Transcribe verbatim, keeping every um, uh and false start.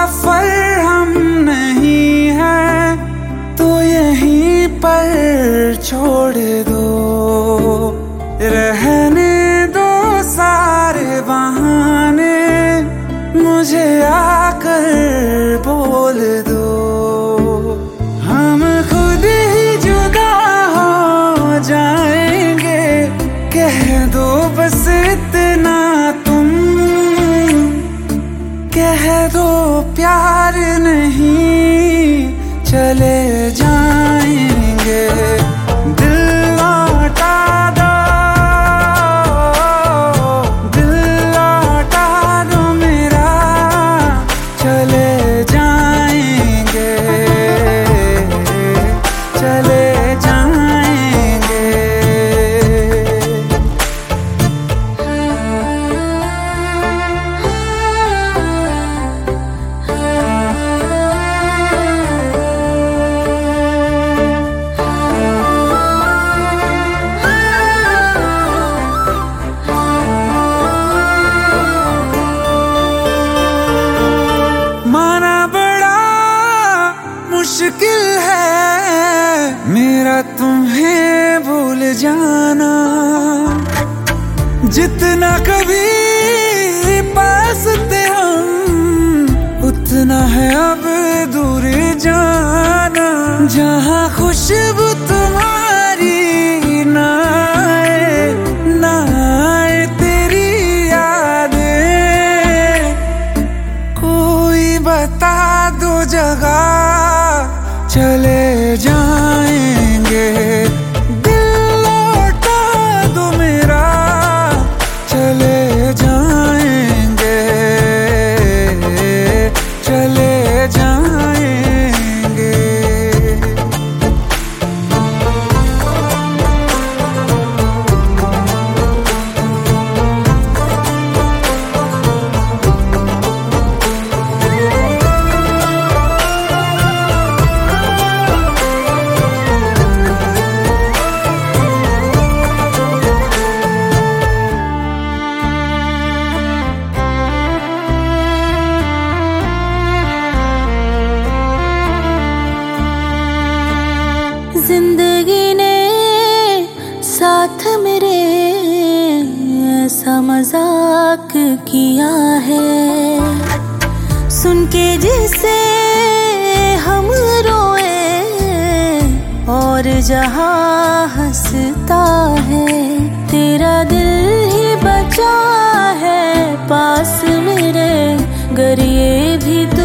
सफर हम नहीं है तो यहीं पर छोड़ दो, रहने दो सारे बहाने, मुझे आकर बोल दो। हम खुद ही जुदा हो जाएंगे, कह दो बस इतना तुम, कह दो प्यार नहीं चले जाएंगे। दिल लौटा दो, दिल लौटा दो मेरा, चले जाएंगे, चले जाएंगे। माना बड़ा मुश्किल है मेरा तुम्हें भूल जाना, जितना कभी पास थे हम उतना है अब दूर जाना। जहाँ खुशबू तुम्हारी ना आए, ना आए तेरी यादें, कोई बता दो जगह चले जाएंगे। दिल लौटा दो मेरा, चले जाएंगे, चले जाएंगे। जिंदगी ने साथ मेरे ऐसा मजाक किया है, सुन के जिसे हम रोए और जहां हंसता है, तेरा दिल ही बचा है पास मेरे, गर ये भी